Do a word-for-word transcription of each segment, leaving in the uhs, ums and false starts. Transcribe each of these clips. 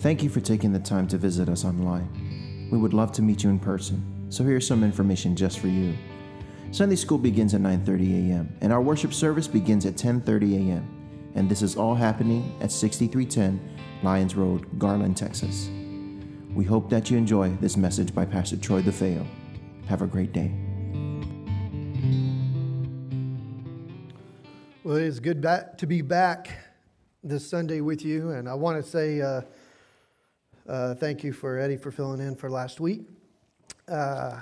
Thank you for taking the time to visit us online. We would love to meet you in person, so here's some information just for you. Sunday school begins at nine thirty a.m. and our worship service begins at ten thirty a.m. And this is all happening at sixty-three ten Lyons Road, Garland, Texas. We hope that you enjoy this message by Pastor Troy DeFeo. Have a great day. Well, it is good back to be back this Sunday with you, and I want to say uh, uh, thank you for Eddie for filling in for last week. Uh,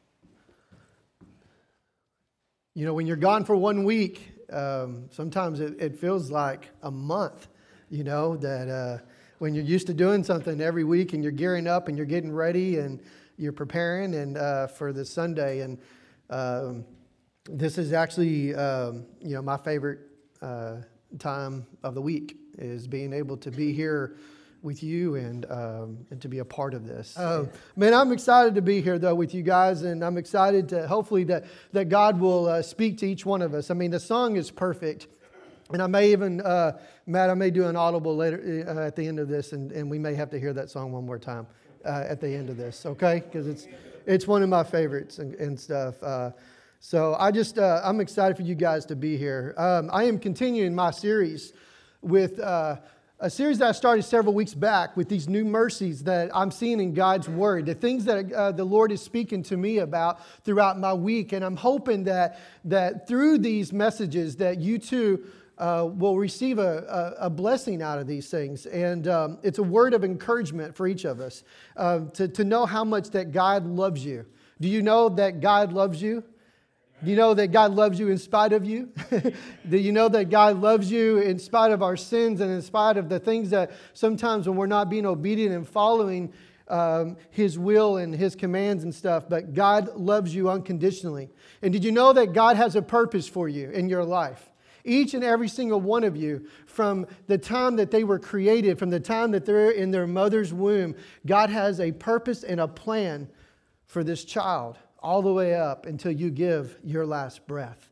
you know, when you're gone for one week, um, sometimes it, it feels like a month. You know that uh, when you're used to doing something every week, and you're gearing up, and you're getting ready, and you're preparing, and uh, for this Sunday, and um, this is actually, um, you know, my favorite uh, time of the week is being able to be here with you and um, and to be a part of this. Uh, man, I'm excited to be here though with you guys, and I'm excited to hopefully that that God will uh, speak to each one of us. I mean, the song is perfect, and I may even, uh, Matt, I may do an audible later uh, at the end of this, and, and we may have to hear that song one more time uh, at the end of this, okay? Because it's it's one of my favorites and, and stuff. Uh, So I just, uh, I'm excited for you guys to be here. Um, I am continuing my series with uh, a series that I started several weeks back with these new mercies that I'm seeing in God's Word, the things that uh, the Lord is speaking to me about throughout my week. And I'm hoping that that through these messages that you too uh, will receive a, a, a blessing out of these things. And um, it's a word of encouragement for each of us uh, to, to know how much that God loves you. Do you know that God loves you? Do you know that God loves you in spite of you? Do you know that God loves you in spite of our sins and in spite of the things that sometimes when we're not being obedient and following um, His will and His commands and stuff, but God loves you unconditionally. And did you know that God has a purpose for you in your life? Each and every single one of you, from the time that they were created, from the time that they're in their mother's womb, God has a purpose and a plan for this child, all the way up until you give your last breath.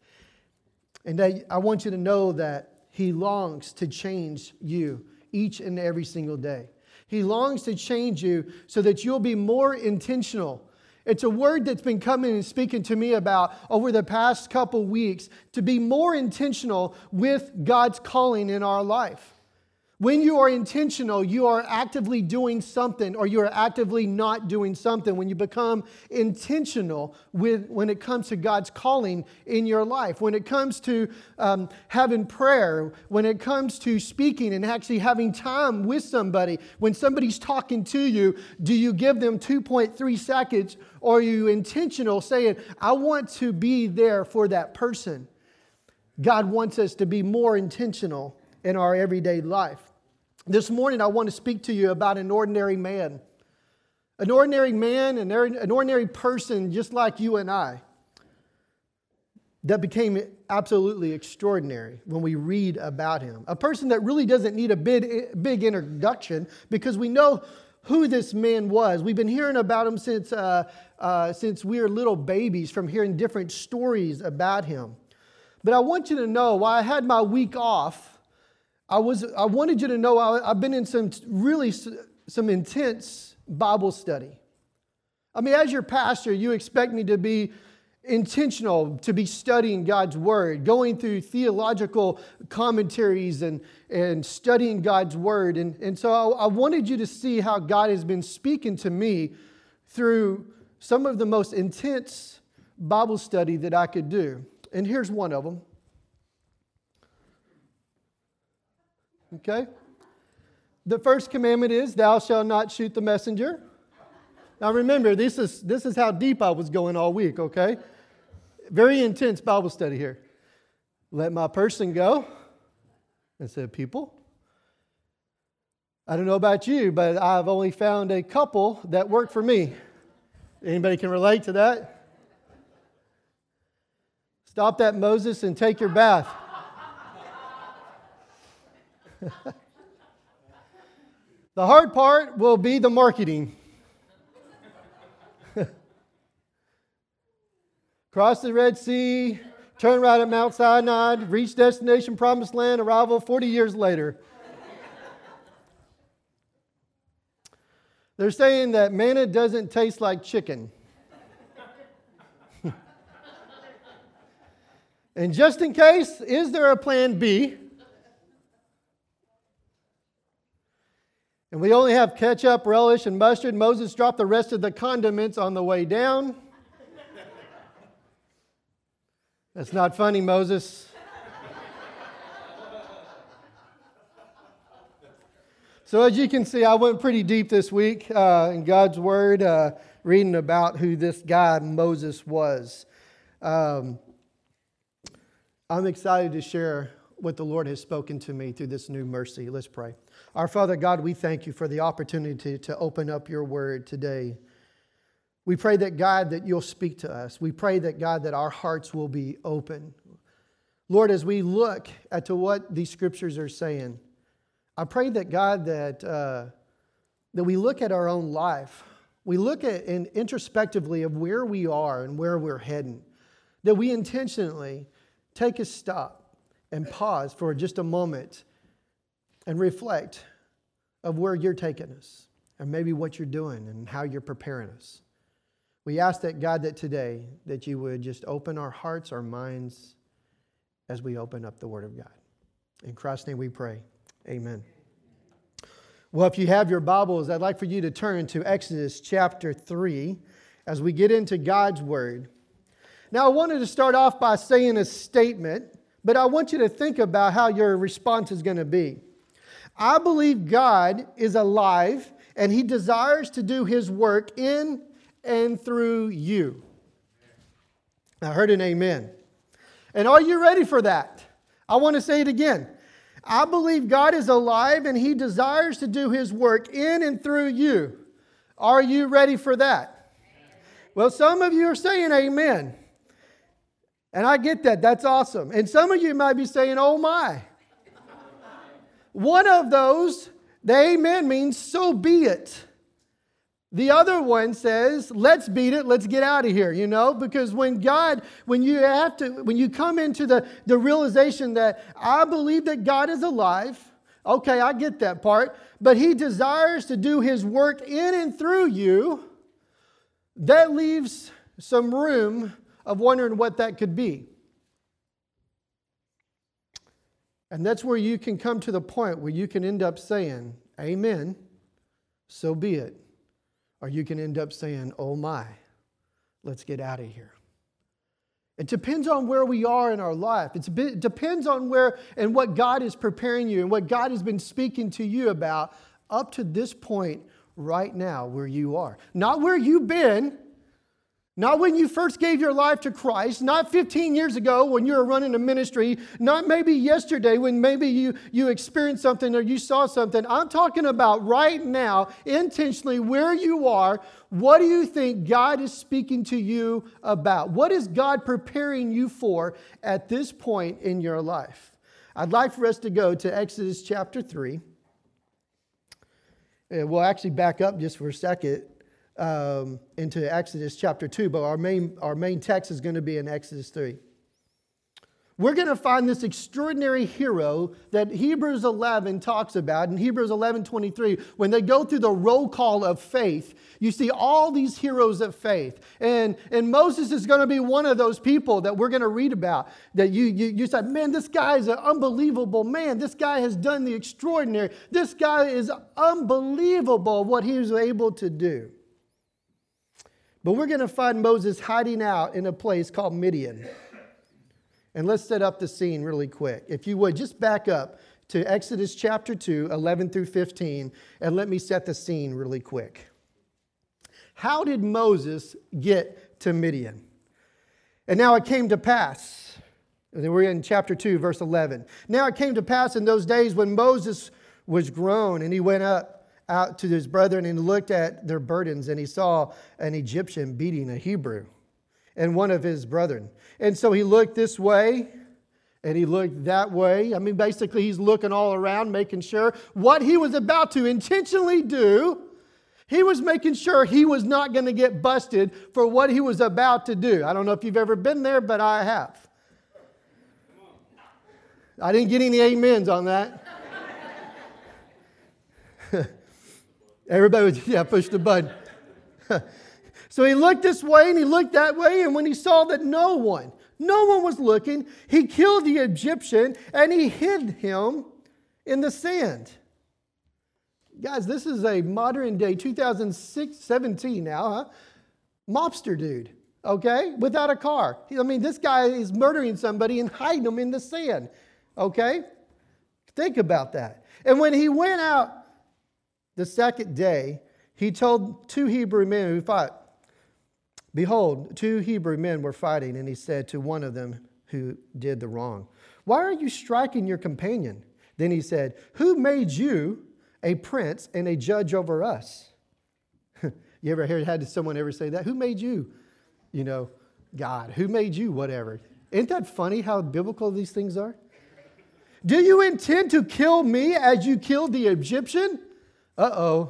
And I want you to know that He longs to change you each and every single day. He longs to change you so that you'll be more intentional. It's a word that's been coming and speaking to me about over the past couple weeks, to be more intentional with God's calling in our life. When you are intentional, you are actively doing something, or you are actively not doing something. When you become intentional with when it comes to God's calling in your life, when it comes to um, having prayer, when it comes to speaking and actually having time with somebody, when somebody's talking to you, do you give them two point three seconds, or are you intentional saying, I want to be there for that person? God wants us to be more intentional in our everyday life. This morning, I want to speak to you about an ordinary man. An ordinary man, an ordinary person just like you and I, that became absolutely extraordinary when we read about him. A person that really doesn't need a big, big introduction because we know who this man was. We've been hearing about him since, uh, uh, since we were little babies, from hearing different stories about him. But I want you to know, while I had my week off, I was I wanted you to know I, I've been in some really some intense Bible study. I mean, as your pastor, you expect me to be intentional, to be studying God's Word, going through theological commentaries and, and studying God's Word. And, and so I, I wanted you to see how God has been speaking to me through some of the most intense Bible study that I could do. And here's one of them. Okay? The first commandment is, thou shalt not shoot the messenger. Now remember, this is this is how deep I was going all week, okay? Very intense Bible study here. Let my person go. I said, people. I don't know about you, but I've only found a couple that work for me. Anybody can relate to that? Stop that, Moses, and take your bath. The hard part will be the marketing. Cross the Red Sea, turn right at Mount Sinai, reach destination, promised land, arrival forty years later. They're saying that manna doesn't taste like chicken. And just in case, is there a plan B? And we only have ketchup, relish, and mustard. Moses dropped the rest of the condiments on the way down. That's not funny, Moses. So as you can see, I went pretty deep this week uh, in God's Word, uh, reading about who this guy Moses was. Um, I'm excited to share what the Lord has spoken to me through this new mercy. Let's pray. Our Father God, we thank you for the opportunity to open up your word today. We pray that, God, that you'll speak to us. We pray that, God, that our hearts will be open. Lord, as we look at to what these scriptures are saying, I pray that, God, that, uh, that we look at our own life. We look at and introspectively of where we are and where we're heading. That we intentionally take a stop and pause for just a moment and reflect of where you're taking us and maybe what you're doing and how you're preparing us. We ask that, God, that today that you would just open our hearts, our minds as we open up the Word of God. In Christ's name we pray. Amen. Well, if you have your Bibles, I'd like for you to turn to Exodus chapter three as we get into God's Word. Now, I wanted to start off by saying a statement, but I want you to think about how your response is going to be. I believe God is alive and He desires to do His work in and through you. I heard an amen. And are you ready for that? I want to say it again. I believe God is alive and He desires to do His work in and through you. Are you ready for that? Well, some of you are saying amen. And I get that. That's awesome. And some of you might be saying, oh my. One of those, the amen means so be it. The other one says, let's beat it, let's get out of here, you know, because when God, when you have to, when you come into the, the realization that I believe that God is alive, okay, I get that part, but He desires to do His work in and through you, that leaves some room of wondering what that could be. And that's where you can come to the point where you can end up saying, amen, so be it. Or you can end up saying, oh my, let's get out of here. It depends on where we are in our life. It's a bit, it depends on where and what God is preparing you and what God has been speaking to you about up to this point right now where you are. Not where you've been, not when you first gave your life to Christ, not fifteen years ago when you were running a ministry, not maybe yesterday when maybe you, you experienced something or you saw something. I'm talking about right now, intentionally, where you are. What do you think God is speaking to you about? What is God preparing you for at this point in your life? I'd like for us to go to Exodus chapter three. We'll actually back up just for a second. Um, into Exodus chapter two, but our main, our main text is going to be in Exodus three. We're going to find this extraordinary hero that Hebrews eleven talks about. In Hebrews eleven twenty-three, when they go through the roll call of faith, you see all these heroes of faith. And, and Moses is going to be one of those people that we're going to read about. That you, you, you said, man, this guy is an unbelievable man. This guy has done the extraordinary. This guy is unbelievable what he was able to do. But we're going to find Moses hiding out in a place called Midian. And let's set up the scene really quick. If you would, just back up to Exodus chapter two, eleven through fifteen, and let me set the scene really quick. How did Moses get to Midian? And now it came to pass. We're in chapter two, verse eleven. Now it came to pass in those days when Moses was grown and he went up out to his brethren and looked at their burdens, and he saw an Egyptian beating a Hebrew and one of his brethren. And so he looked this way and he looked that way. I mean, basically he's looking all around, making sure what he was about to intentionally do, he was making sure he was not going to get busted for what he was about to do. I don't know if you've ever been there, but I have. I didn't get any amens on that. Everybody was, yeah, push the button. So he looked this way and he looked that way, and when he saw that no one, no one was looking, he killed the Egyptian and he hid him in the sand. Guys, this is a modern day two thousand seventeen now, huh? Mobster dude, okay, without a car. I mean, this guy is murdering somebody and hiding them in the sand, okay? Think about that. And when he went out the second day, he told two Hebrew men who fought, behold, two Hebrew men were fighting, and he said to one of them who did the wrong, why are you striking your companion? Then he said, who made you a prince and a judge over us? You ever heard, had someone ever say that? Who made you? You know, God. Who made you? Whatever. Isn't that funny how biblical these things are? Do you intend to kill me as you killed the Egyptian? Uh-oh.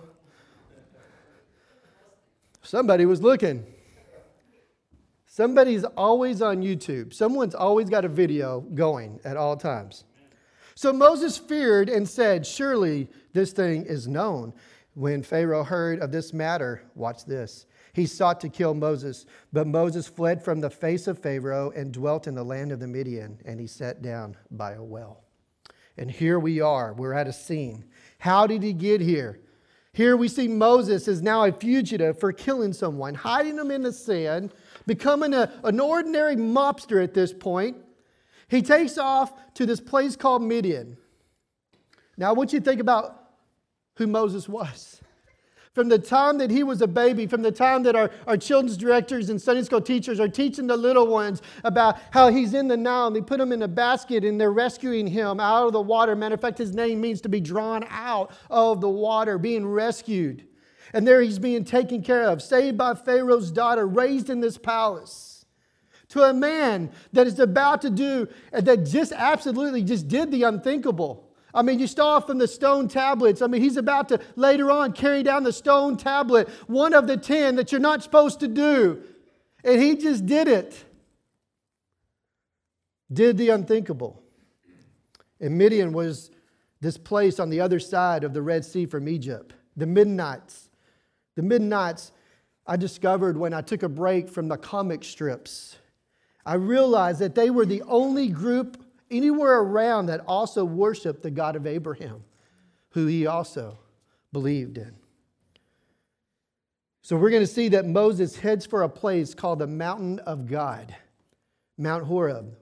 Somebody was looking. Somebody's always on YouTube. Someone's always got a video going at all times. So Moses feared and said, surely this thing is known. When Pharaoh heard of this matter, watch this, he sought to kill Moses. But Moses fled from the face of Pharaoh and dwelt in the land of the Midian, and he sat down by a well. And here we are. We're at a scene. How did he get here? Here we see Moses is now a fugitive for killing someone, hiding him in the sand, becoming a, an ordinary mobster at this point. He takes off to this place called Midian. Now I want you to think about who Moses was. From the time that he was a baby, from the time that our, our children's directors and Sunday school teachers are teaching the little ones about how he's in the Nile, and they put him in a basket and they're rescuing him out of the water. Matter of fact, his name means to be drawn out of the water, being rescued. And there he's being taken care of, saved by Pharaoh's daughter, raised in this palace. To a man that is about to do, that just absolutely just did the unthinkable. I mean, you start from the stone tablets. I mean, he's about to later on carry down the stone tablet, one of the ten that you're not supposed to do. And he just did it. Did the unthinkable. And Midian was this place on the other side of the Red Sea from Egypt. The Midianites. The Midianites I discovered when I took a break from the comic strips. I realized that they were the only group anywhere around that also worshiped the God of Abraham, who he also believed in. So we're going to see that Moses heads for a place called the Mountain of God, Mount Horeb.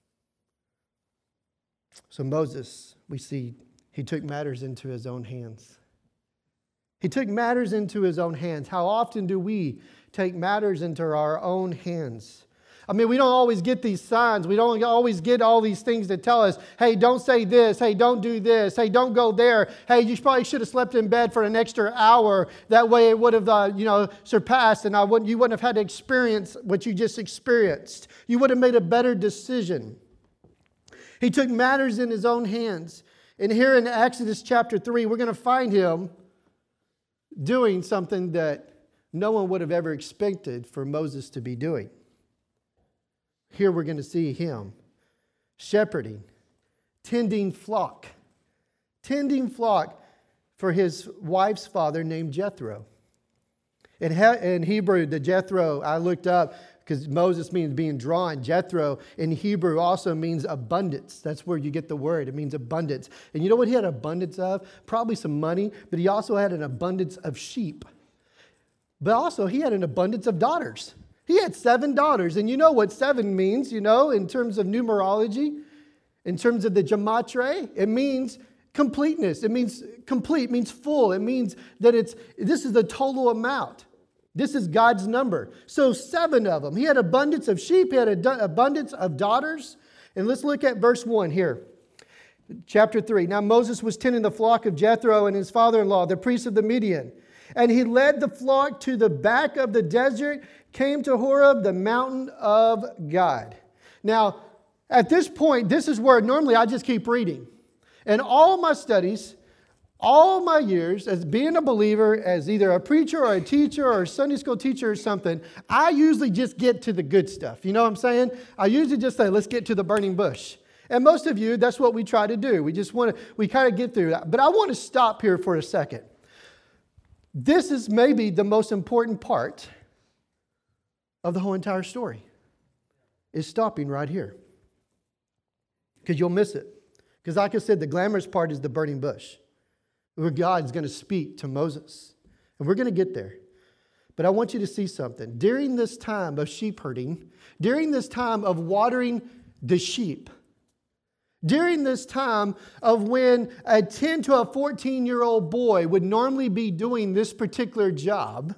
So Moses, we see, he took matters into his own hands. He took matters into his own hands. How often do we take matters into our own hands? I mean, we don't always get these signs. We don't always get all these things that tell us, hey, don't say this. Hey, don't do this. Hey, don't go there. Hey, you probably should have slept in bed for an extra hour. That way it would have, uh, you know, surpassed, and I wouldn't, you wouldn't have had to experience what you just experienced. You would have made a better decision. He took matters in his own hands. And here in Exodus chapter three, we're going to find him doing something that no one would have ever expected for Moses to be doing. Here we're going to see him shepherding, tending flock, tending flock for his wife's father named Jethro. In, he- in Hebrew, the Jethro, I looked up because Moses means being drawn. Jethro in Hebrew also means abundance. That's where you get the word. It means abundance. And you know what he had abundance of? Probably some money, but he also had an abundance of sheep. But also he had an abundance of daughters. He had seven daughters, and you know what seven means, you know, in terms of numerology, in terms of the gematria. It means completeness. It means complete, it means full. It means that it's this is the total amount. This is God's number. So seven of them. He had abundance of sheep. He had an abundance of daughters. And let's look at verse one here. Chapter three. Now Moses was tending the flock of Jethro and his father-in-law, the priest of the Midian. And he led the flock to the back of the desert, came to Horeb, the mountain of God. Now, at this point, this is where normally I just keep reading. And all my studies, all my years as being a believer, as either a preacher or a teacher or a Sunday school teacher or something, I usually just get to the good stuff. You know what I'm saying? I usually just say, let's get to the burning bush. And most of you, that's what we try to do. We just want to, we kind of get through that. But I want to stop here for a second. This is maybe the most important part of the whole entire story, is stopping right here. Because you'll miss it. Because like I said, the glamorous part is the burning bush, where God's going to speak to Moses. And we're going to get there. But I want you to see something. During this time of sheep herding, during this time of watering the sheep, during this time of when a ten to a fourteen-year-old boy would normally be doing this particular job,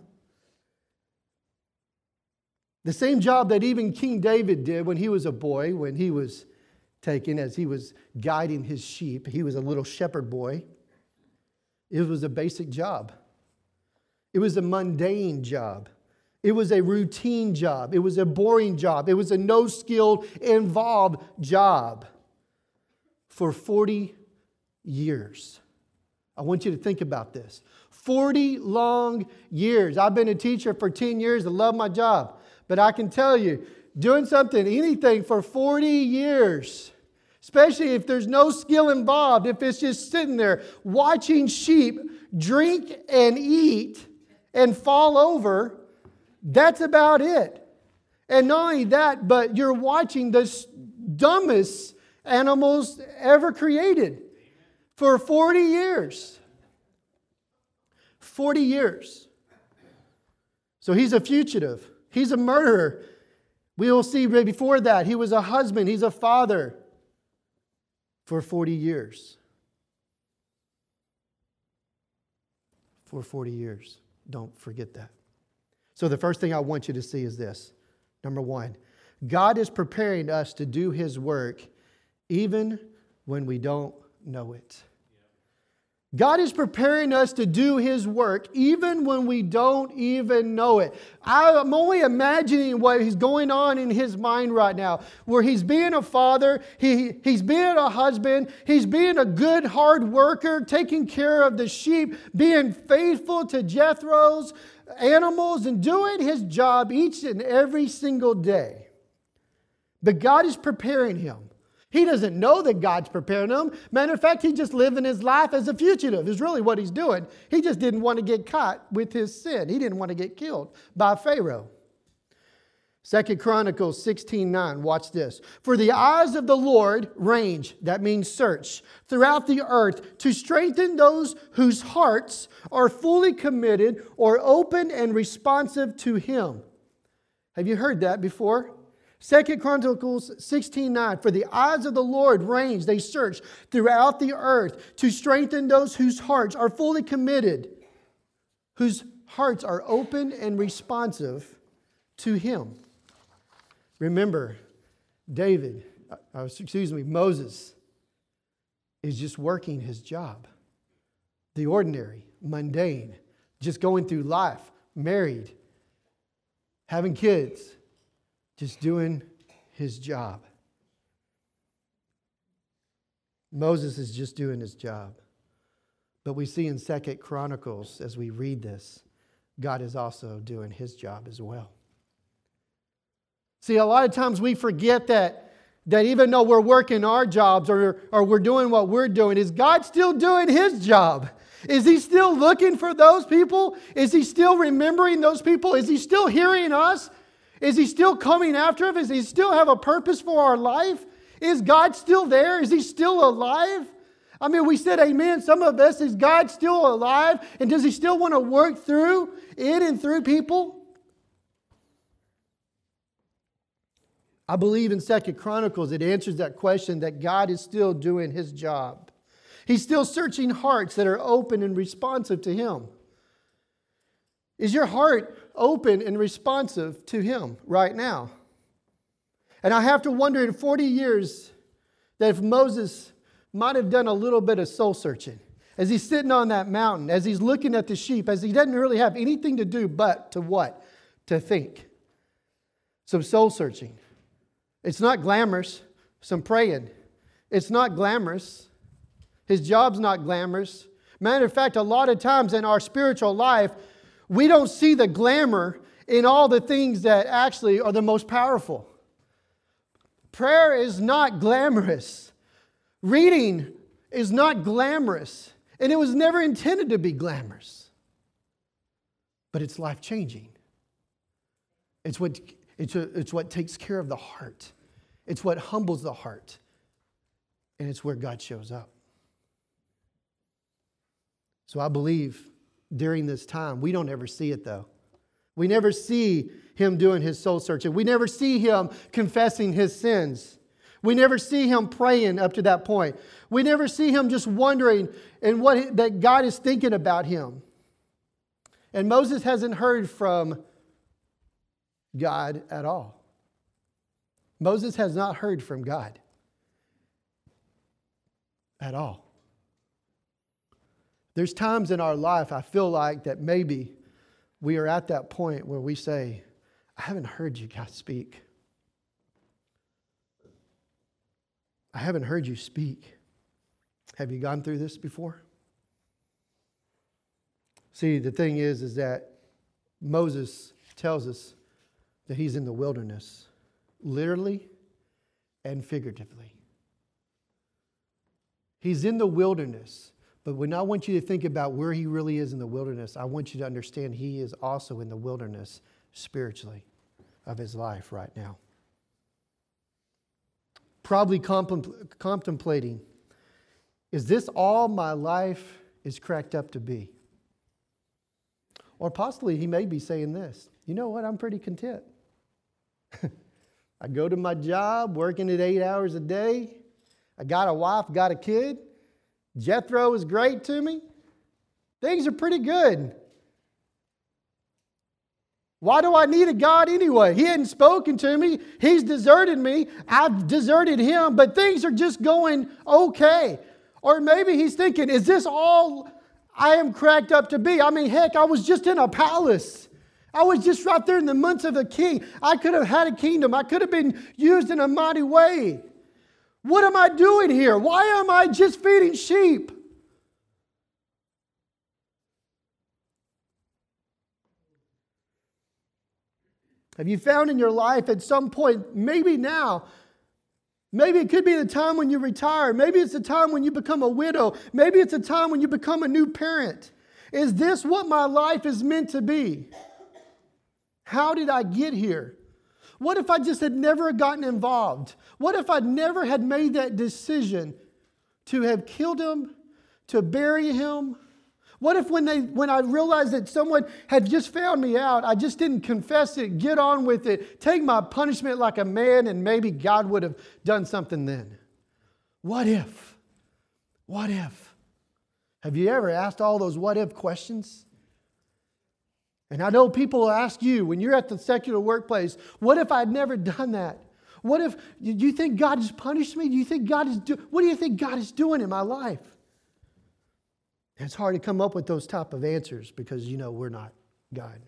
the same job that even King David did when he was a boy, when he was taken, as he was guiding his sheep. He was a little shepherd boy. It was a basic job. It was a mundane job. It was a routine job. It was a boring job. It was a no-skilled, involved job for forty years. I want you to think about this. forty long years. I've been a teacher for ten years. I love my job. But I can tell you, doing something, anything for forty years, especially if there's no skill involved, if it's just sitting there watching sheep drink and eat and fall over, that's about it. And not only that, but you're watching the dumbest animals ever created for forty years. forty years. So he's a fugitive. He's a murderer. We will see before that, he was a husband. He's a father for forty years. For forty years. Don't forget that. So the first thing I want you to see is this. Number one, God is preparing us to do His work even when we don't know it. God is preparing us to do His work even when we don't even know it. I'm only imagining what is going on in His mind right now, where He's being a father, he, He's being a husband, He's being a good hard worker, taking care of the sheep, being faithful to Jethro's animals and doing His job each and every single day. But God is preparing him. He doesn't know that God's preparing him. Matter of fact, he's just living his life as a fugitive is really what he's doing. He just didn't want to get caught with his sin. He didn't want to get killed by Pharaoh. Second Chronicles sixteen nine, watch this. For the eyes of the Lord range, that means search, throughout the earth to strengthen those whose hearts are fully committed or open and responsive to Him. Have you heard that before? Second Chronicles sixteen nine, for the eyes of the Lord range, they search throughout the earth to strengthen those whose hearts are fully committed, whose hearts are open and responsive to Him. Remember, David, uh, excuse me, Moses is just working his job. The ordinary, mundane, just going through life, married, having kids, just doing his job. Moses is just doing his job. But we see in Second Chronicles, as we read this, God is also doing His job as well. See, a lot of times we forget that, that even though we're working our jobs or, or we're doing what we're doing, is God still doing His job? Is He still looking for those people? Is He still remembering those people? Is He still hearing us? Is He still coming after us? Does He still have a purpose for our life? Is God still there? Is He still alive? I mean, we said amen. Some of us, is God still alive? And does He still want to work through, in and through people? I believe in Second Chronicles it answers that question, that God is still doing His job. He's still searching hearts that are open and responsive to Him. Is your heart open and responsive to Him right now? And I have to wonder in forty years that if Moses might have done a little bit of soul searching as he's sitting on that mountain, as he's looking at the sheep, as he doesn't really have anything to do but to what? To think. Some soul searching. It's not glamorous. Some praying. It's not glamorous. His job's not glamorous. Matter of fact, a lot of times in our spiritual life, we don't see the glamour in all the things that actually are the most powerful. Prayer is not glamorous. Reading is not glamorous. And it was never intended to be glamorous. but it's life-changing. It's what, it's, a, it's what takes care of the heart. It's what humbles the heart. And it's where God shows up. So I believe during this time, we don't ever see it though. We never see him doing his soul searching. We never see him confessing his sins. We never see him praying up to that point. We never see him just wondering and what that God is thinking about him. And Moses hasn't heard from God at all. Moses has not heard from God at all. There's times in our life I feel like that maybe we are at that point where we say, I haven't heard you God speak. I haven't heard you speak. Have you gone through this before? See, the thing is, is that Moses tells us that he's in the wilderness, literally and figuratively. He's in the wilderness. But when I want you to think about where he really is in the wilderness, I want you to understand he is also in the wilderness spiritually of his life right now. Probably contempl- contemplating, is this all my life is cracked up to be? Or possibly he may be saying this, you know what, I'm pretty content. I go to my job, working at eight hours a day. I got a wife, got a kid. Jethro is great to me. Things are pretty good. Why do I need a God anyway? He hadn't spoken to me. He's deserted me. I've deserted him, but things are just going okay. Or maybe he's thinking, is this all I am cracked up to be? I mean, heck, I was just in a palace. I was just right there in the months of a king. I could have had a kingdom. I could have been used in a mighty way. What am I doing here? Why am I just feeding sheep? Have you found in your life at some point, maybe now, maybe it could be the time when you retire, maybe it's the time when you become a widow, maybe it's a time when you become a new parent. Is this what my life is meant to be? How did I get here? What if I just had never gotten involved? What if I never had made that decision to have killed him, to bury him? What if when they when I realized that someone had just found me out, I just didn't confess it, get on with it, take my punishment like a man, and maybe God would have done something then? What if? What if? Have you ever asked all those what if questions? And I know people ask you, when you're at the secular workplace, what if I'd never done that? What if, do you think God has punished me? Do you think God is do, what do you think God is doing in my life? And it's hard to come up with those type of answers because, you know, we're not God.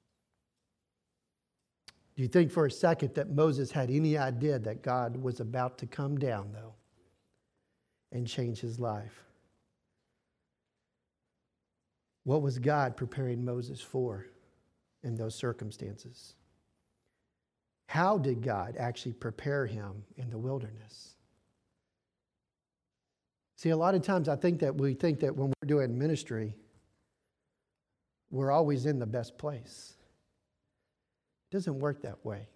Do you think for a second that Moses had any idea that God was about to come down, though, and change his life? What was God preparing Moses for in those circumstances? How did God actually prepare him in the wilderness? See, a lot of times I think that we think that when we're doing ministry, we're always in the best place. It doesn't work that way.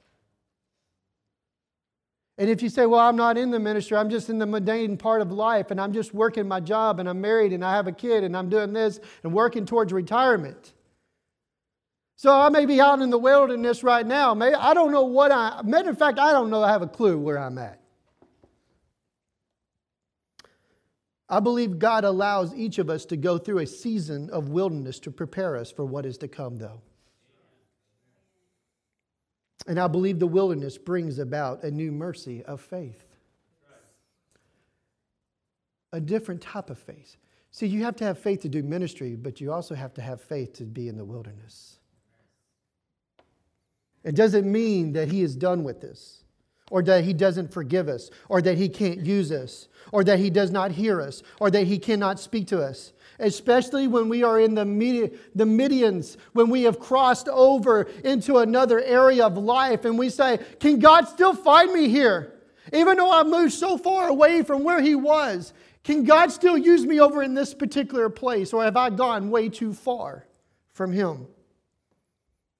And if you say, well, I'm not in the ministry, I'm just in the mundane part of life, and I'm just working my job, and I'm married, and I have a kid, and I'm doing this, and working towards retirement. So I may be out in the wilderness right now. Maybe, I don't know what I... Matter of fact, I don't know I have a clue where I'm at. I believe God allows each of us to go through a season of wilderness to prepare us for what is to come, though. And I believe the wilderness brings about a new mercy of faith. A different type of faith. See, you have to have faith to do ministry, but you also have to have faith to be in the wilderness. It doesn't mean that He is done with this, or that He doesn't forgive us, or that He can't use us, or that He does not hear us, or that He cannot speak to us. Especially when we are in the Midi- the Midians, when we have crossed over into another area of life and we say, can God still find me here? Even though I've moved so far away from where He was, can God still use me over in this particular place? Or have I gone way too far from Him?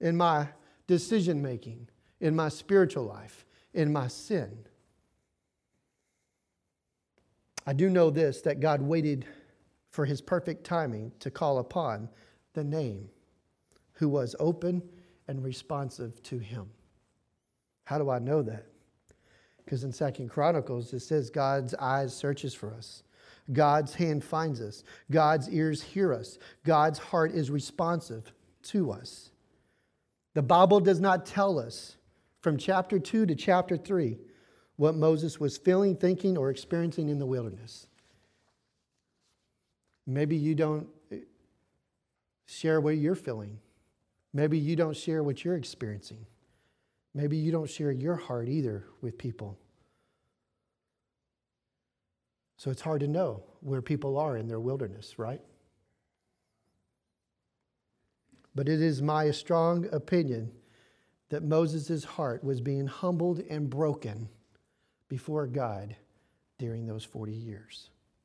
in my decision making, in my spiritual life, in my sin. I do know this, that God waited for his perfect timing to call upon the name who was open and responsive to him. How do I know that? Because in Second Chronicles it says God's eyes searches for us. God's hand finds us. God's ears hear us. God's heart is responsive to us. The Bible does not tell us from chapter two to chapter three what Moses was feeling, thinking, or experiencing in the wilderness. Maybe you don't share what you're feeling. Maybe you don't share what you're experiencing. Maybe you don't share your heart either with people. So it's hard to know where people are in their wilderness, right? But it is my strong opinion that Moses' heart was being humbled and broken before God during those forty years.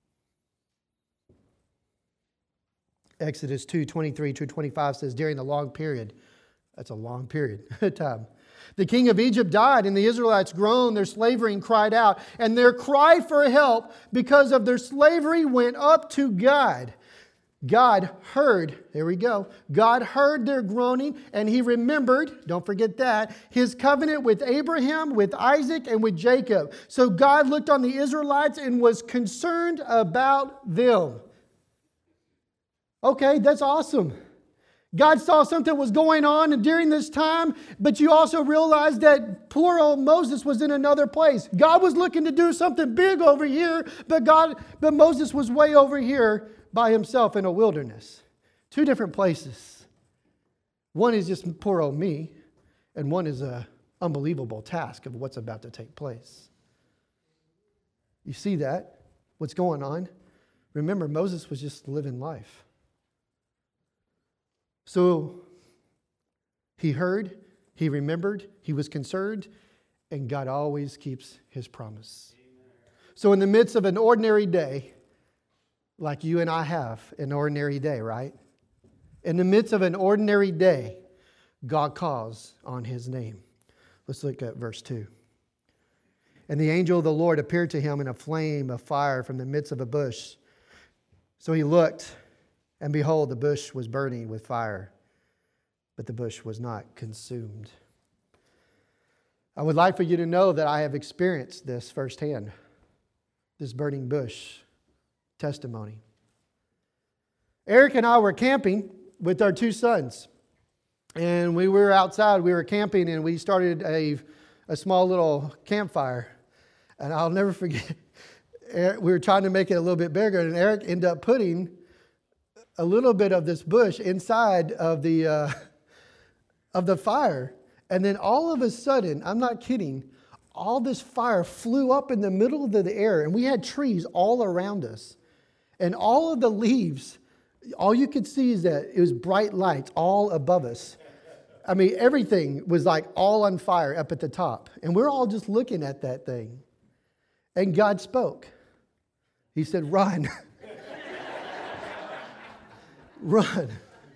Exodus two, twenty-three to twenty-five says, during the long period, that's a long period of time, the king of Egypt died, and the Israelites groaned their slavery and cried out. And their cry for help because of their slavery went up to God. God heard, there we go, God heard their groaning, and he remembered, don't forget that, his covenant with Abraham, with Isaac, and with Jacob. So God looked on the Israelites and was concerned about them. Okay, that's awesome. God saw something was going on during this time, but you also realize that poor old Moses was in another place. God was looking to do something big over here, but God, but Moses was way over here by himself in a wilderness. Two different places. One is just poor old me, and one is an unbelievable task of what's about to take place. You see that? What's going on? Remember, Moses was just living life. So he heard, he remembered, he was concerned, and God always keeps his promise. Amen. So in the midst of an ordinary day, like you and I have an ordinary day, right? In the midst of an ordinary day, God calls on his name. Let's look at verse two. And the angel of the Lord appeared to him in a flame of fire from the midst of a bush. So he looked, and behold, the bush was burning with fire, but the bush was not consumed. I would like for you to know that I have experienced this firsthand, this burning bush testimony. Eric and I were camping with our two sons, and we were outside, we were camping, and we started a, a small little campfire. And I'll never forget, Eric, we were trying to make it a little bit bigger, and Eric ended up putting a little bit of this bush inside of the uh, of the fire. And then all of a sudden, I'm not kidding, all this fire flew up in the middle of the air, and we had trees all around us. And all of the leaves, all you could see is that it was bright lights all above us. I mean, everything was like all on fire up at the top. And we're all just looking at that thing. And God spoke. He said, run. Run.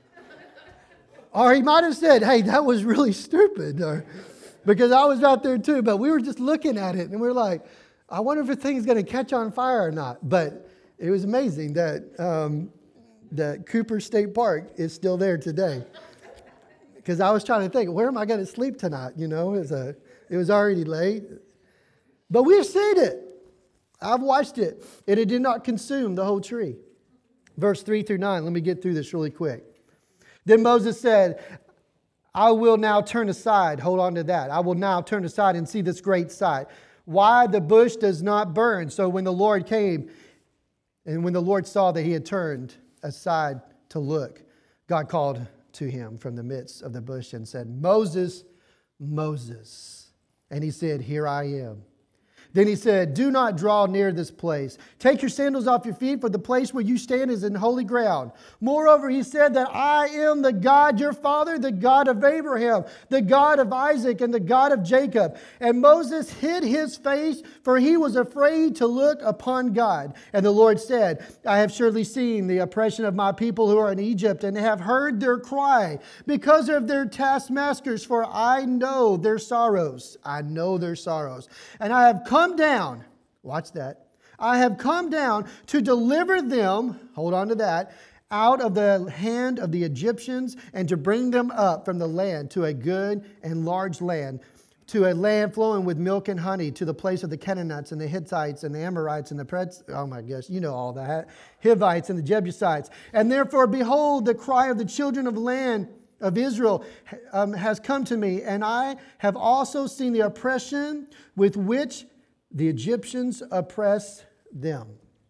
Or he might have said, hey, that was really stupid. Or, because I was out there too. But we were just looking at it. And we were like, I wonder if the thing's going to catch on fire or not. But it was amazing that, um, that Cooper State Park is still there today. Because I was trying to think, where am I going to sleep tonight? You know, it was, a, it was already late. But we've seen it. I've watched it. And it did not consume the whole tree. Verse three through nine. Let me get through this really quick. Then Moses said, I will now turn aside. Hold on to that. I will now turn aside and see this great sight. Why the bush does not burn. So when the Lord came, and when the Lord saw that he had turned aside to look, God called to him from the midst of the bush and said, Moses, Moses. And he said, here I am. Then he said, do not draw near this place. Take your sandals off your feet, for the place where you stand is in holy ground. Moreover, he said that I am the God, your father, the God of Abraham, the God of Isaac, and the God of Jacob. And Moses hid his face, for he was afraid to look upon God. And the Lord said, I have surely seen the oppression of my people who are in Egypt, and have heard their cry because of their taskmasters, for I know their sorrows. I know their sorrows. And I have come down, watch that, I have come down to deliver them, hold on to that, out of the hand of the Egyptians, and to bring them up from the land to a good and large land, to a land flowing with milk and honey, to the place of the Canaanites and the Hittites and the Amorites and the Preds, oh my gosh, you know all that, Hivites and the Jebusites. And therefore, behold, the cry of the children of land of Israel um, has come to me, and I have also seen the oppression with which the Egyptians oppress them.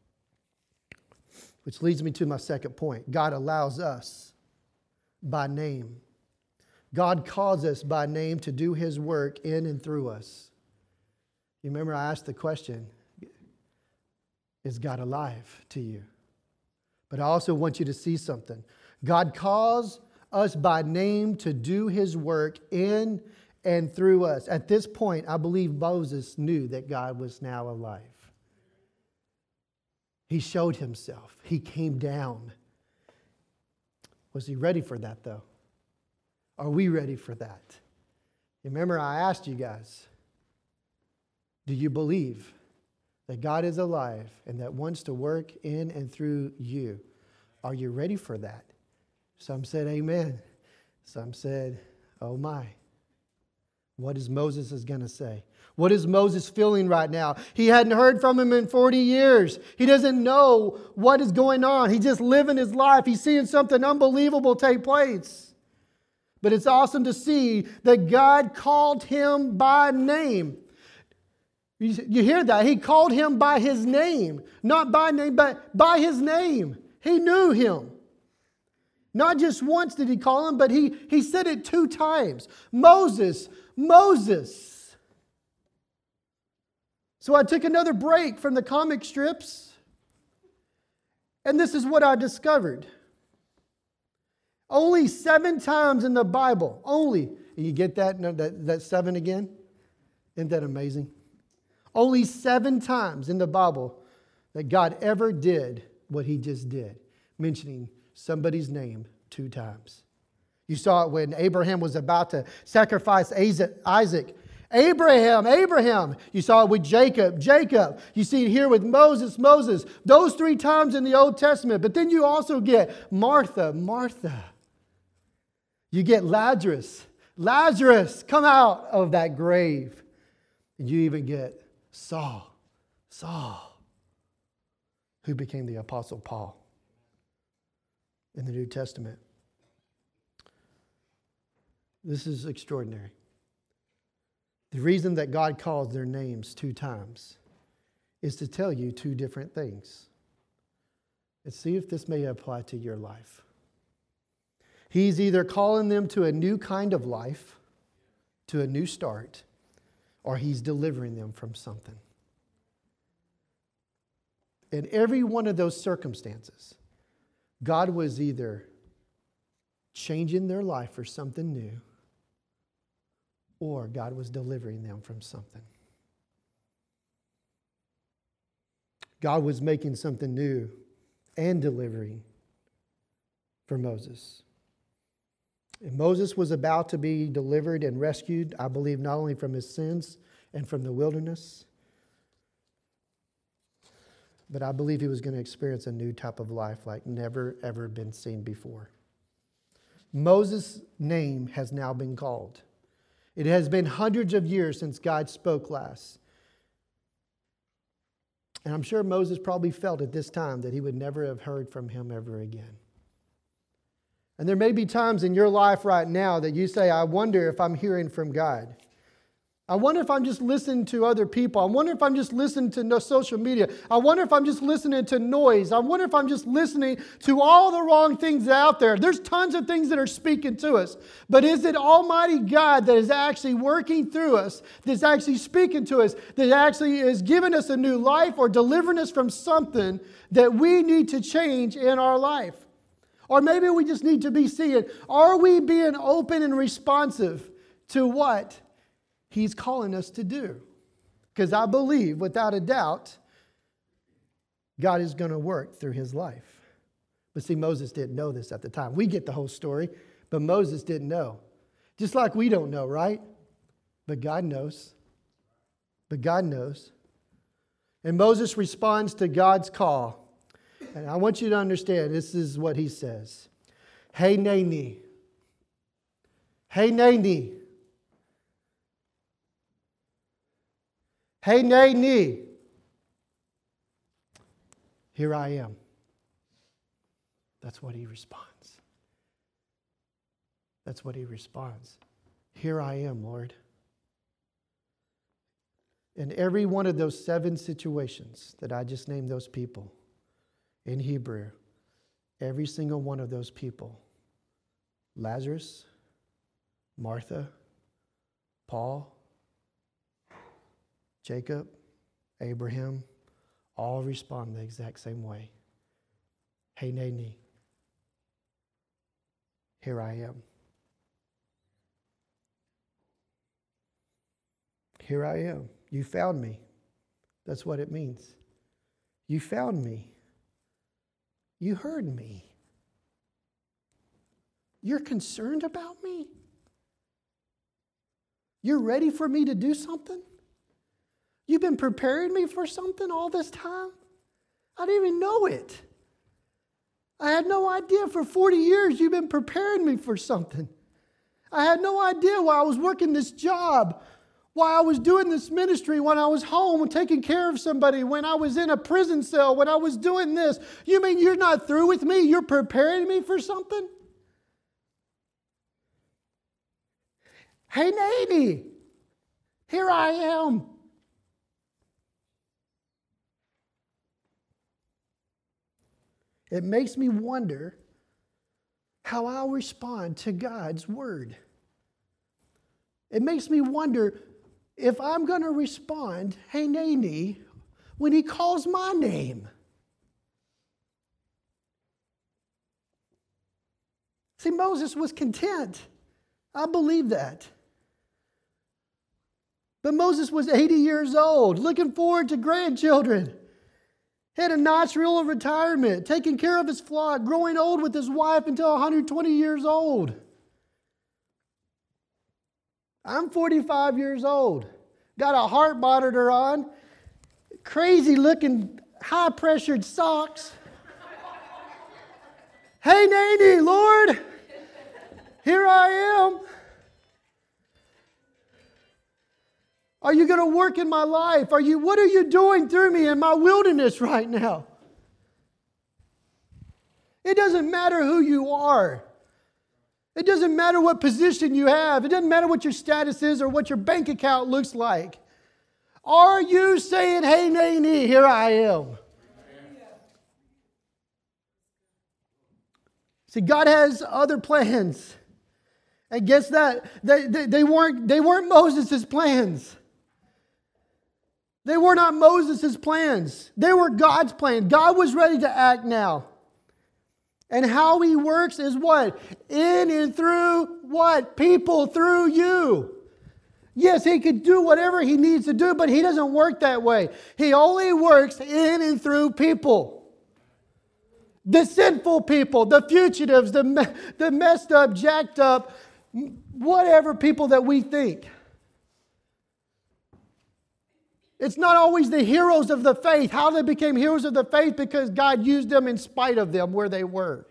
Which leads me to my second point. God allows us by name. God calls us by name to do His work in and through us. You remember I asked the question, is God alive to you? But I also want you to see something. God calls us by name to do His work in and through us. At this point, I believe Moses knew that God was now alive. He showed Himself. He came down. Was he ready for that, though? Are we ready for that? Remember, I asked you guys, do you believe that God is alive and that wants to work in and through you? Are you ready for that? Some said amen. Some said, oh my. What is Moses is going to say? What is Moses feeling right now? He hadn't heard from him in forty years. He doesn't know what is going on. He's just living his life. He's seeing something unbelievable take place. But it's awesome to see that God called him by name. You hear that? He called him by his name. Not by name, but by his name. He knew him. Not just once did he call him, but he, he said it two times. Moses, Moses. So I took another break from the comic strips, and this is what I discovered. Only seven times in the Bible, only, you get that, no, that, that seven again? Isn't that amazing? Only seven times in the Bible that God ever did what He just did, mentioning somebody's name two times. You saw it when Abraham was about to sacrifice Isaac. Abraham, Abraham. You saw it with Jacob, Jacob. You see it here with Moses, Moses. Those three times in the Old Testament. But then you also get Martha, Martha. You get Lazarus, Lazarus, come out of that grave. And you even get Saul, Saul, who became the Apostle Paul in the New Testament. This is extraordinary. The reason that God calls their names two times is to tell you two different things. And see if this may apply to your life. He's either calling them to a new kind of life, to a new start, or He's delivering them from something. In every one of those circumstances, God was either changing their life for something new, or God was delivering them from something. God was making something new and delivering for Moses. And Moses was about to be delivered and rescued, I believe, not only from his sins and from the wilderness, but I believe he was going to experience a new type of life like never, ever been seen before. Moses' name has now been called. It has been hundreds of years since God spoke last. And I'm sure Moses probably felt at this time that he would never have heard from him ever again. And there may be times in your life right now that you say, I wonder if I'm hearing from God. I wonder if I'm just listening to other people. I wonder if I'm just listening to no social media. I wonder if I'm just listening to noise. I wonder if I'm just listening to all the wrong things out there. There's tons of things that are speaking to us. But is it Almighty God that is actually working through us, that's actually speaking to us, that actually is giving us a new life or delivering us from something that we need to change in our life? Or maybe we just need to be seeing, are we being open and responsive to what He's calling us to do? Because I believe, without a doubt, God is going to work through his life. But see, Moses didn't know this at the time. We get the whole story, but Moses didn't know. Just like we don't know, right? But God knows. But God knows. And Moses responds to God's call. And I want you to understand, this is what he says. Hey, Nani. Hey, Nani. Hey, Nani. Here I am. That's what he responds. That's what he responds. Here I am, Lord. In every one of those seven situations that I just named those people, in Hebrew, every single one of those people, Lazarus, Martha, Paul, Jacob, Abraham, all respond the exact same way. Hey, Nani, here I am. Here I am. You found me. That's what it means. You found me. You heard me. You're concerned about me? You're ready for me to do something? You've been preparing me for something all this time? I didn't even know it. I had no idea for forty years you've been preparing me for something. I had no idea why I was working this job, why I was doing this ministry, when I was home and taking care of somebody, when I was in a prison cell, when I was doing this. You mean you're not through with me? You're preparing me for something? Hey, Nani, here I am. It makes me wonder how I'll respond to God's word. It makes me wonder if I'm going to respond, hey, Nani, when he calls my name. See, Moses was content. I believe that. But Moses was eighty years old, looking forward to grandchildren. Had a nice real retirement, taking care of his flock, growing old with his wife until one hundred twenty years old. I'm forty-five years old. Got a heart monitor on. Crazy looking, high pressured socks. Hey, Nani, Lord, here I am. Are you going to work in my life? Are you? What are you doing through me in my wilderness right now? It doesn't matter who you are. It doesn't matter what position you have. It doesn't matter what your status is or what your bank account looks like. Are you saying, hey, Nani, here I am? See, God has other plans. And guess that? They, they, they weren't, they weren't Moses' plans. They were not Moses' plans. They were God's plan. God was ready to act now. And how he works is what? In and through what? People, through you. Yes, he could do whatever he needs to do, but he doesn't work that way. He only works in and through people. The sinful people, the fugitives, the, the messed up, jacked up, whatever people that we think. It's not always the heroes of the faith. How they became heroes of the faith because God used them in spite of them where they were.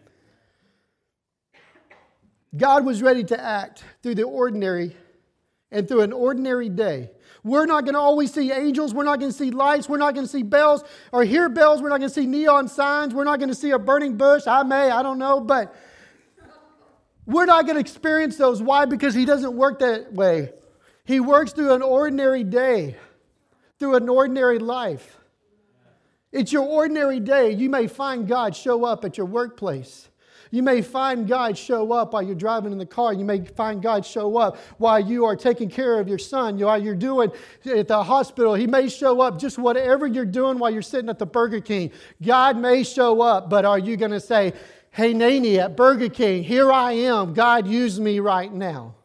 God was ready to act through the ordinary and through an ordinary day. We're not going to always see angels. We're not going to see lights. We're not going to see bells or hear bells. We're not going to see neon signs. We're not going to see a burning bush. I may, I don't know, but we're not going to experience those. Why? Because he doesn't work that way. He works through an ordinary day, through an ordinary life. It's your ordinary day. You may find God show up at your workplace. You may find God show up while you're driving in the car. You may find God show up while you are taking care of your son, while you're doing at the hospital. He may show up just whatever you're doing while you're sitting at the Burger King. God may show up, but are you going to say, hey, Naney at Burger King, here I am. God, use me right now.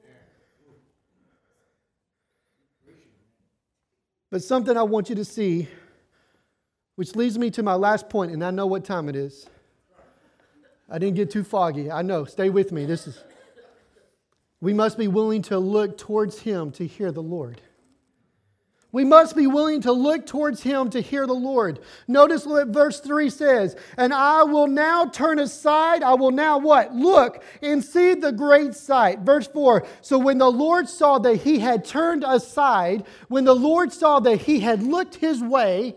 But something I want you to see, which leads me to my last point, and I know what time it is. I didn't get too foggy. I know. Stay with me. This is. We must be willing to look towards Him to hear the Lord. We must be willing to look towards Him to hear the Lord. Notice what verse three says. And I will now turn aside. I will now what? Look and see the great sight. Verse four. So when the Lord saw that he had turned aside, when the Lord saw that he had looked his way,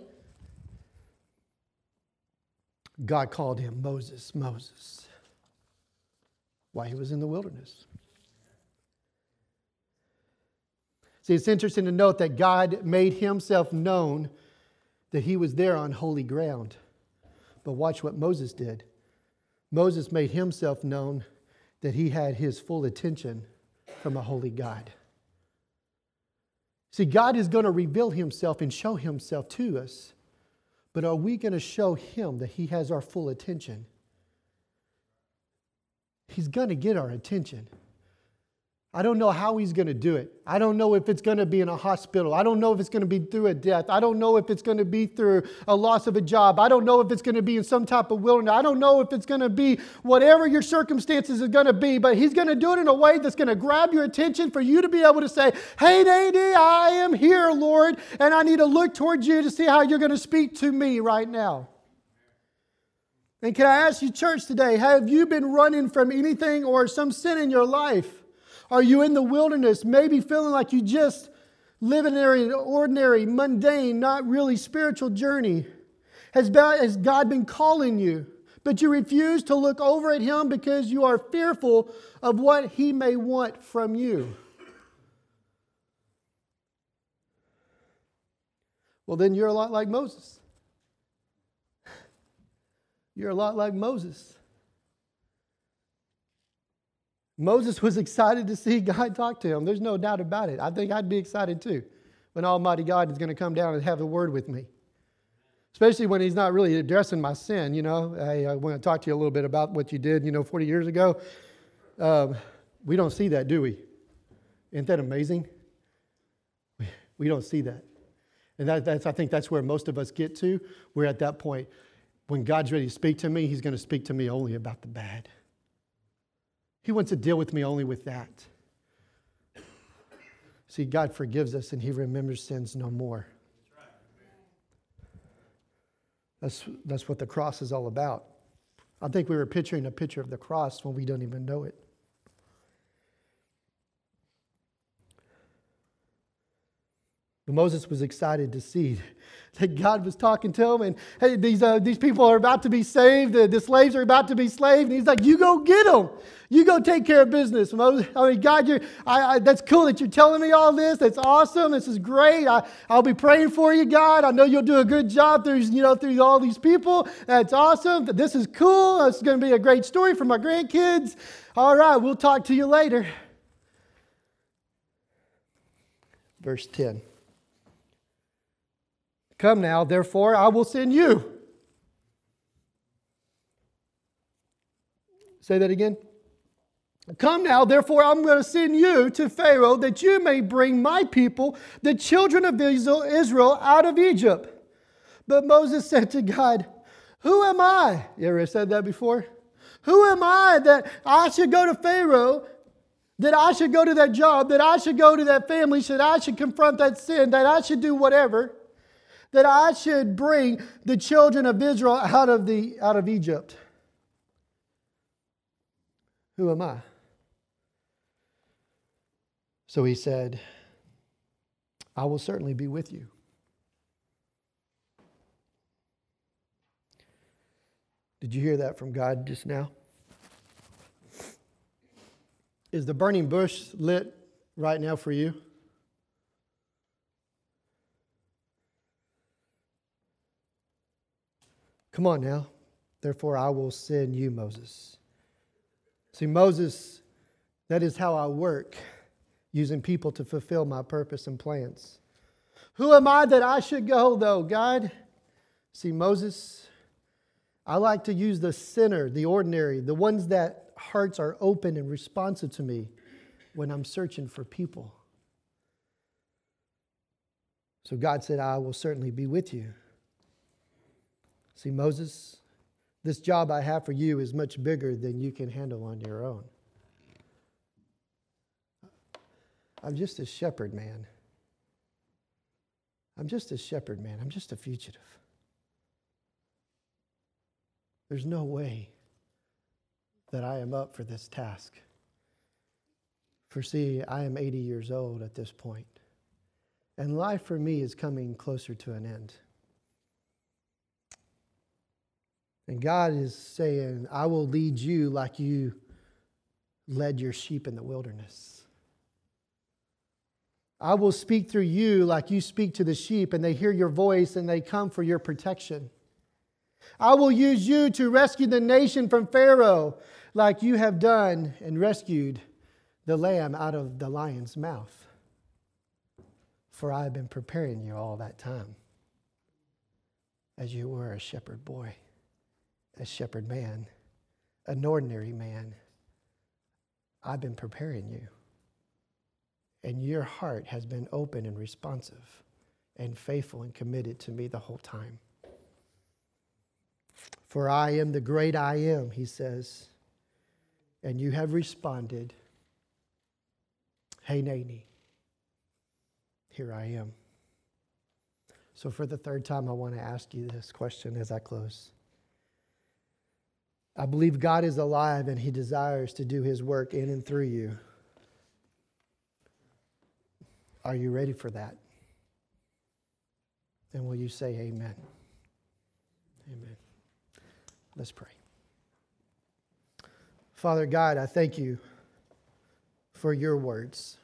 God called him Moses, Moses, while he was in the wilderness. See, it's interesting to note that God made Himself known that He was there on holy ground. But watch what Moses did. Moses made himself known that he had his full attention from a holy God. See, God is going to reveal Himself and show Himself to us. But are we going to show Him that He has our full attention? He's going to get our attention. I don't know how He's going to do it. I don't know if it's going to be in a hospital. I don't know if it's going to be through a death. I don't know if it's going to be through a loss of a job. I don't know if it's going to be in some type of wilderness. I don't know if it's going to be whatever your circumstances are going to be, but He's going to do it in a way that's going to grab your attention for you to be able to say, hey, Nadie, I am here, Lord, and I need to look towards you to see how you're going to speak to me right now. And can I ask you, church, today, have you been running from anything or some sin in your life? Are you in the wilderness, maybe feeling like you just live in an ordinary, mundane, not really spiritual journey? Has God been calling you, but you refuse to look over at Him because you are fearful of what He may want from you? Well, then you're a lot like Moses. You're a lot like Moses. Moses was excited to see God talk to him. There's no doubt about it. I think I'd be excited too when Almighty God is going to come down and have a word with me. Especially when He's not really addressing my sin, you know. I, I want to talk to you a little bit about what you did, you know, forty years ago. Um, we don't see that, do we? Isn't that amazing? We, we don't see that. And that, that's, I think that's where most of us get to. We're at that point. When God's ready to speak to me, He's going to speak to me only about the bad. He wants to deal with me only with that. See, God forgives us and He remembers sins no more. That's, that's what the cross is all about. I think we were picturing a picture of the cross when we don't even know it. But Moses was excited to see that God was talking to him, and hey, these uh, these people are about to be saved. The, the slaves are about to be slaved, and He's like, "You go get them. You go take care of business." Moses, I mean, God, you're, I, I, that's cool that you're telling me all this. That's awesome. This is great. I, I'll be praying for you, God. I know you'll do a good job through you know through all these people. That's awesome. This is cool. It's going to be a great story for my grandkids. All right, we'll talk to you later. Verse ten. Come now, therefore, I will send you. Say that again. Come now, therefore, I'm going to send you to Pharaoh that you may bring my people, the children of Israel, out of Egypt. But Moses said to God, who am I? You ever said that before? Who am I that I should go to Pharaoh, that I should go to that job, that I should go to that family, that I should confront that sin, that I should do whatever, that I should bring the children of Israel out of the out of Egypt? Who am I? So he said, I will certainly be with you. Did you hear that from God just now? Is the burning bush lit right now for you? Come on now. Therefore, I will send you, Moses. See, Moses, that is how I work, using people to fulfill my purpose and plans. Who am I that I should go, though, God? See, Moses, I like to use the sinner, the ordinary, the ones that hearts are open and responsive to me when I'm searching for people. So God said, I will certainly be with you. See, Moses, this job I have for you is much bigger than you can handle on your own. I'm just a shepherd man. I'm just a shepherd man. I'm just a fugitive. There's no way that I am up for this task. For see, I am eighty years old at this point, and life for me is coming closer to an end. And God is saying, I will lead you like you led your sheep in the wilderness. I will speak through you like you speak to the sheep, and they hear your voice and they come for your protection. I will use you to rescue the nation from Pharaoh like you have done and rescued the lamb out of the lion's mouth. For I have been preparing you all that time as you were a shepherd boy, a shepherd man, an ordinary man. I've been preparing you. And your heart has been open and responsive and faithful and committed to me the whole time. For I am the great I am, he says, and you have responded, Hineni, here I am. So for the third time, I want to ask you this question as I close. I believe God is alive and he desires to do his work in and through you. Are you ready for that? And will you say amen? Amen. Let's pray. Father God, I thank you for your words.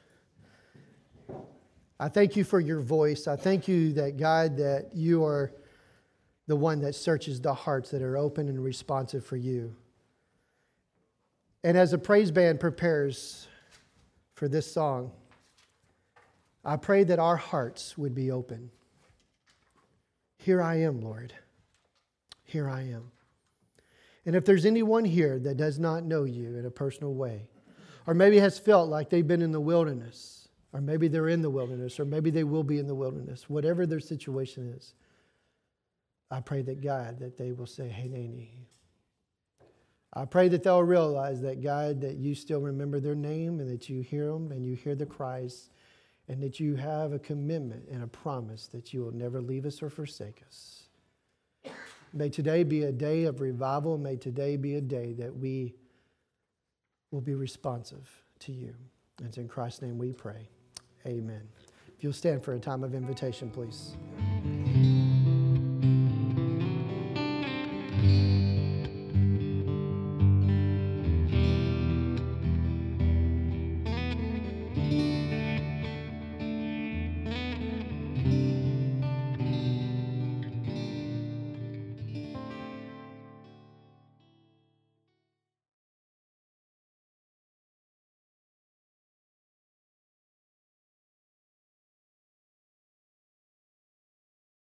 I thank you for your voice. I thank you that, God, that you are the one that searches the hearts that are open and responsive for you. And as the praise band prepares for this song, I pray that our hearts would be open. Here I am, Lord. Here I am. And if there's anyone here that does not know you in a personal way, or maybe has felt like they've been in the wilderness, or maybe they're in the wilderness, or maybe they will be in the wilderness, whatever their situation is, I pray that, God, that they will say, Hineni. I pray that they'll realize that, God, that you still remember their name and that you hear them and you hear the cries and that you have a commitment and a promise that you will never leave us or forsake us. May today be a day of revival. May today be a day that we will be responsive to you. And it's in Christ's name we pray. Amen. If you'll stand for a time of invitation, please.